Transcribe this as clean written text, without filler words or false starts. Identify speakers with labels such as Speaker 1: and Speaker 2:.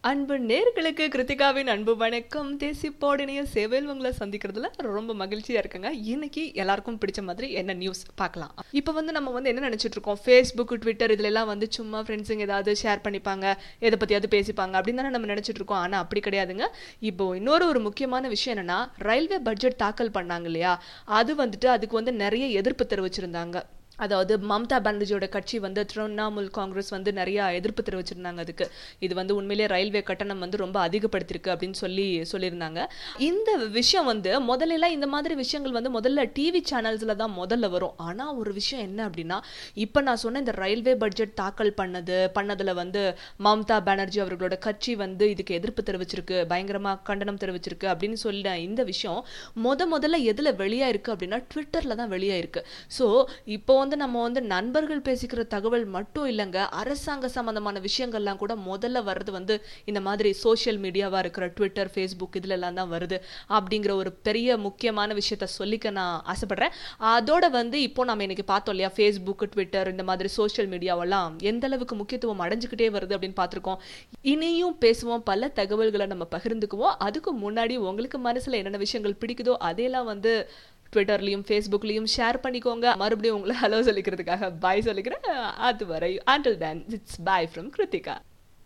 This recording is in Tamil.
Speaker 1: அன்பு நேர்களுக்கு கிருத்திகாவின் அன்பு வணக்கம். தேசிப்போட இணைய சேவையில் உங்களை சந்திக்கிறதுல ரொம்ப மகிழ்ச்சியா இருக்குங்க. இன்னைக்கு எல்லாருக்கும் பிடிச்ச மாதிரி என்ன நியூஸ் பார்க்கலாம். இப்போ நம்ம என்ன நினைச்சிட்டு இருக்கோம், ஃபேஸ்புக், ட்விட்டர் இதுல எல்லாம் சும்மா ஃப்ரெண்ட்ஸுங்க ஏதாவது ஷேர் பண்ணிப்பாங்க, எதை பத்தியாவது பேசிப்பாங்க அப்படின்னு தானே நம்ம நினைச்சிட்டு இருக்கோம். ஆனா அப்படி கிடையாதுங்க. இப்போ இன்னொரு முக்கியமான விஷயம் என்னன்னா, ரயில்வே பட்ஜெட் தாக்கல் பண்ணாங்க இல்லையா, அது அதுக்கு நிறைய எதிர்ப்பு தெரிவிச்சிருந்தாங்க. அதாவது மம்தா பானர்ஜியோட கட்சி திரிணாமுல் காங்கிரஸ் நிறைய எதிர்ப்பு தெரிவிச்சிருந்தாங்க. அதுக்கு இது உண்மையிலே ரயில்வே கட்டணம் ரொம்ப அதிகப்படுத்திருக்கு அப்படின்னு சொல்லியிருந்தாங்க. இந்த விஷயம் முதல்ல இந்த மாதிரி விஷயங்கள் முதல்ல டிவி சேனல்ஸ்ல தான் முதல்ல வரும். ஆனா ஒரு விஷயம் என்ன அப்படின்னா, இப்ப நான் சொன்ன இந்த ரயில்வே பட்ஜெட் தாக்கல் பண்ணதுல மம்தா பானர்ஜி அவர்களோட கட்சி இதுக்கு எதிர்ப்பு தெரிவிச்சிருக்கு, பயங்கரமா கண்டனம் தெரிவிச்சிருக்கு அப்படின்னு சொல்ல இந்த விஷயம் முதல்ல எதுல வெளியா இருக்கு அப்படின்னா ட்விட்டர்ல தான் வெளியா இருக்கு. சோ இப்போ நம்ம நண்பர்கள் பேசிக்கிற தகவல் மட்டும் இல்லைங்க, அரசாங்க சம்பந்தமான விஷயங்கள்லாம் கூட முதல்ல வர்றது இந்த மாதிரி சோசியல் மீடியாவா இருக்கிற ட்விட்டர், ஃபேஸ்புக் இதுல எல்லாம் தான் வருது அப்படிங்கிற ஒரு பெரிய முக்கியமான விஷயத்த சொல்லிக்க நான் ஆசைப்படுறேன். அதோட இப்போ நம்ம இன்னைக்கு பார்த்தோம் இல்லையா, ஃபேஸ்புக், ட்விட்டர் இந்த மாதிரி சோசியல் மீடியாவெல்லாம் எந்த அளவுக்கு முக்கியத்துவம் அடைஞ்சுக்கிட்டே வருது அப்படின்னு பார்த்துருக்கோம். இனியும் பேசுவோம், பல தகவல்களை நம்ம பகிர்ந்துக்குவோம். அதுக்கு முன்னாடி உங்களுக்கு மனசுல என்னென்ன விஷயங்கள் பிடிக்குதோ அதையெல்லாம் ட்விட்டர்லையும் ஃபேஸ்புக்லையும் ஷேர் பண்ணிக்கோங்க. மறுபடியும் உங்களை ஹலோ சொல்லிக்கிறதுக்காக பாய் சொல்லிக்கிறேன். அதுவரை until then it's bye from Kritika.